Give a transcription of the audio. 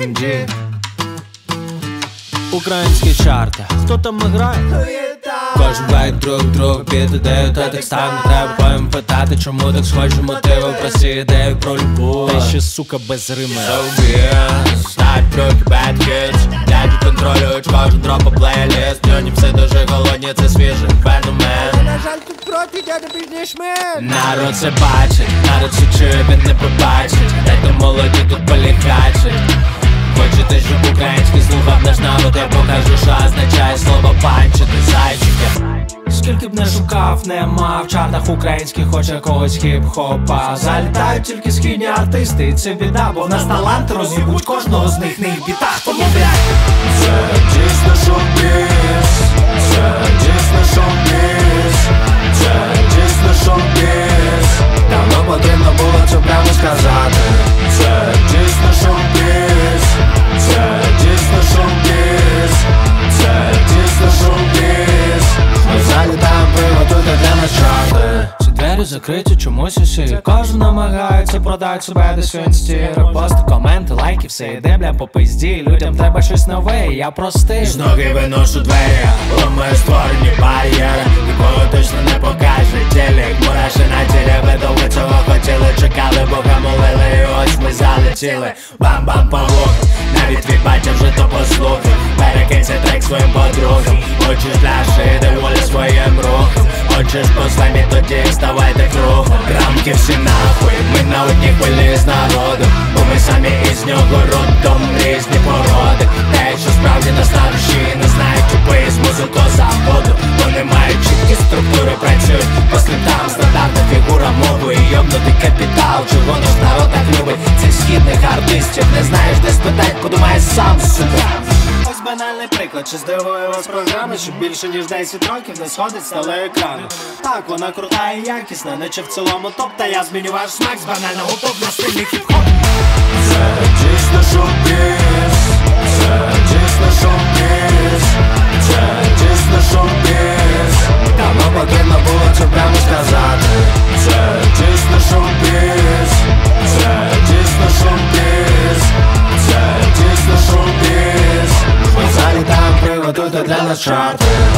Бенджі. Українські чарти, хто там грає? Кожен байк друг під ідею, та так стане. Треба поїм питати, чому так схожі мотиви. Прості ідеї про любов, та ще сука без рими. Ставь трюки, bad hits, дядю контролюють кожен дроп по плейліст. Юні все дуже голодні, це свіжий феномен. На жаль, тут проти дядя бізнесмен. Народ це бачить, народ це чує, він не побачить. Дайте молоді тут полігачить. Хочете, щоб український слухав наш народ, я покажу, що означає слово панчити, зайчики. Скільки б не шукав, нема в чартах українських, хоч якогось хіп-хопа. Залітають тільки східні артисти, і це біда, бо в нас талант роз'їбуть кожного з них не в бітах. Тому, блядь, це дійсно шоу-біз, це дійсно шоу-біз, це дійсно шоу-біз. Давно потрібно було це прямо сказати. Це дійсно шоу-біз, це дійсно шоу-біз, це дійсно шоу-біз. Ми залітаємо, приготуйте для нас чарти. ці двері закриті чомусь усі. Кожен намагається продати себе десь в інсті. Репости, коменти, лайки, все йде, бля, по пизді. Людям треба щось нове, і я простий. З ноги виношу двері, ламаю створені бар'єри. Нікого точно не покаже телек. Мураші на тілі, ви довго цього хотіли. Чекали, Бога молили, і ось ми залетіли. Бам-бам по вуху, навіть твій батя вже то послухав. Перекинься трек своїм подругам. Хочеш пляши, йди волі своїм рухом. Хочеш по слаймі, тоді вставайте кругом. Рамки всі нахуй, ми на одній хвилі з народом. Бо ми самі із нього родом, різні породи. Те, що справді нас наруші, не знають тупи з музику заводу. Вони мають чіткі структури, працюють по скриптам. Стандартна фігура мови і йобнутий капітал. Чого наш народ так любить цих східних артистів? Не знаєш, де спитать, подумай сам, сука. Ось банальний приклад, чи здивує вас програми, що більше ніж 10 років не сходить з телеекрану. Так, вона крута і якісна, наче в цілому топ. Та я зміню ваш смак з банального топ на стильний хіп-хоп. Це дійсно шоу-біз, це дійсно шоу-біз, це дійсно шоу-біз. Давно потрібно було це прямо сказати. Це дійсно шоу-біз, це дійсно шоу-біз, це дійсно шоу-біз. Ми залітаємо, приготуйте для нас чарти.